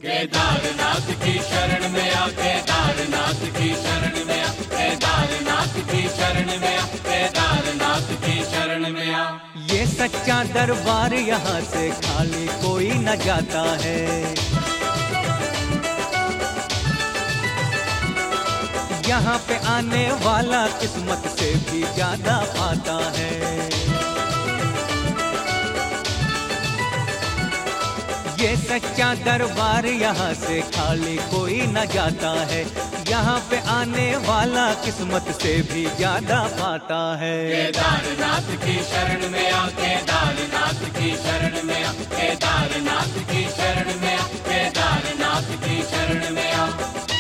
केदारनाथ की शरण में आ, केदारनाथ की शरण में आ, केदारनाथ की शरण में आ, केदारनाथ की शरण में आ। ये सच्चा दरबार यहाँ से खाली कोई न जाता है। यहाँ पे आने वाला किस्मत से भी ज्यादा पाता है। ये सच्चा दरबार यहाँ से खाली कोई न जाता है। यहाँ पे आने वाला किस्मत से भी ज्यादा पाता है। केदारनाथ की शरण में आ, केदारनाथ की शरण में आ, केदारनाथ की शरण में आ, केदारनाथ की शरण में आ।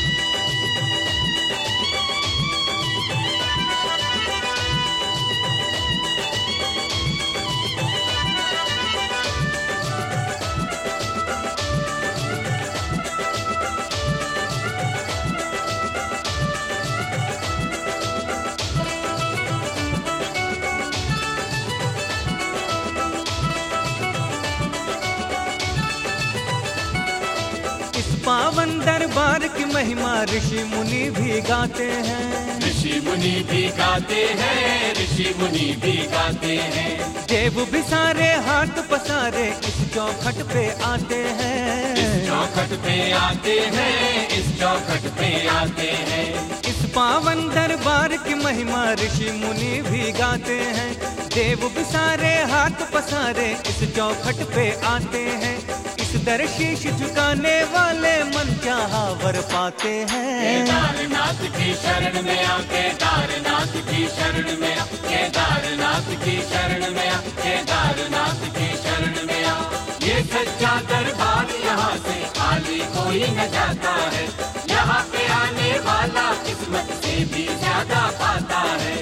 पावन दरबार की महिमा ऋषि मुनि भी गाते हैं। ऋषि मुनि भी गाते हैं, ऋषि मुनि भी गाते हैं। देव भी सारे हाथ पसारे इस चौखट पे आते हैं। इस चौखट पे आते हैं, इस चौखट पे आते हैं। इस पावन दरबार की महिमा ऋषि मुनि भी गाते हैं। देव भी सारे हाथ पसारे इस चौखट पे आते हैं। दर शीश झुकाने वाले मन चाहा वर पाते हैं। केदारनाथ की शरण में आ, केदारनाथ की शरण में आ, केदारनाथ की शरण में आ, केदारनाथ की शरण में आ। ये सच्चा दरबार यहाँ से खाली कोई न जाता है। यहाँ पे आने वाला किस्मत से भी ज्यादा पाता है।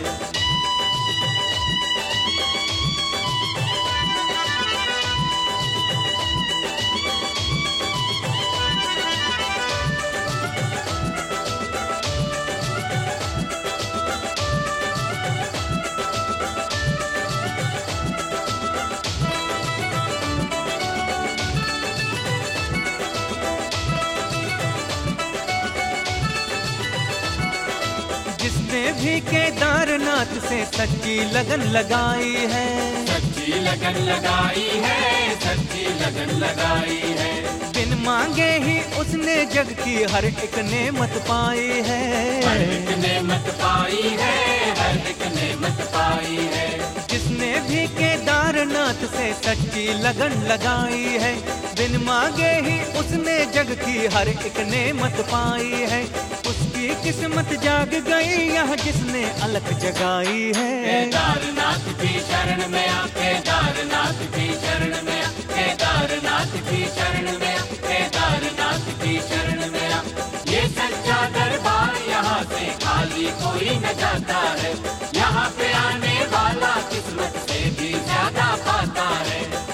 जिसने भी केदारनाथ से सच्ची लगन लगाई है। सच्ची लगन लगाई है, सच्ची लगन लगाई है। बिन मांगे ही उसने जग की हर एक नेमत पाई है। हर एक नेमत पाई है, हर एक नेमत पाई है। जिसने भी केदारनाथ से सच्ची लगन लगाई है। बिन मांगे ही उसने जग की हर एक नेमत पाई है। उसकी किस्मत जाग गई यहाँ जिसने अलख जगाई है। केदारनाथ की शरण में आ, केदारनाथ की शरण में आ, केदारनाथ की शरण में आ, केदारनाथ की शरण में आ। ये सच्चा दरबार यहाँ से खाली कोई न जाता है। यहाँ पे आने वाला किस्मत से भी ज्यादा पाता है।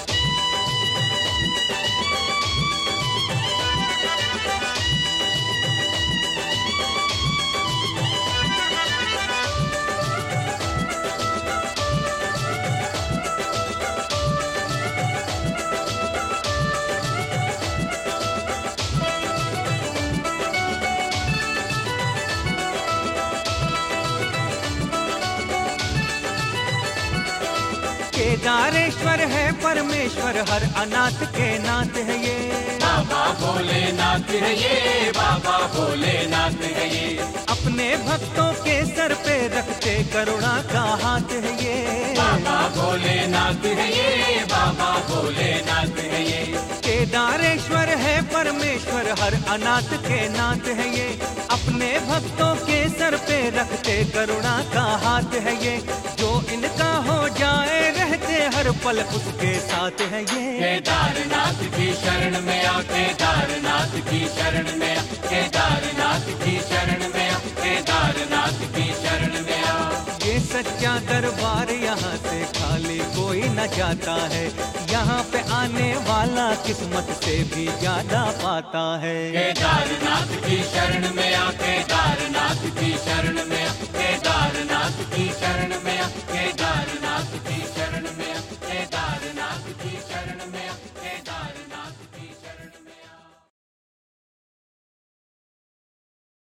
केदारेश्वर है परमेश्वर हर अनाथ के नाथ है ये। बाबा भोलेनाथ है ये, बाबा भोलेनाथ है ये। अपने भक्तों के सर पे रखते करुणा का हाथ है ये। बाबा भोलेनाथ है ये, बाबा भोलेनाथ है ये। केदारेश्वर है परमेश्वर हर अनाथ के नाथ है ये। अपने भक्तों के सर पे रखते करुणा का हाथ है ये। जो इनका हो जाए रहते हर पल उसके साथ है ये। केदारनाथ की शरण में आ, केदारनाथ की शरण में आ, केदारनाथ की शरण में आ, केदारनाथ की शरण में आ। ये सच्चा दरबार यहाँ से खाली कोई न जाता है। यहाँ पे आने वाला किस्मत से भी ज्यादा पाता है। केदारनाथ की शरण में आ, केदारनाथ की शरण में आ, केदारनाथ की शरण में आ, केदार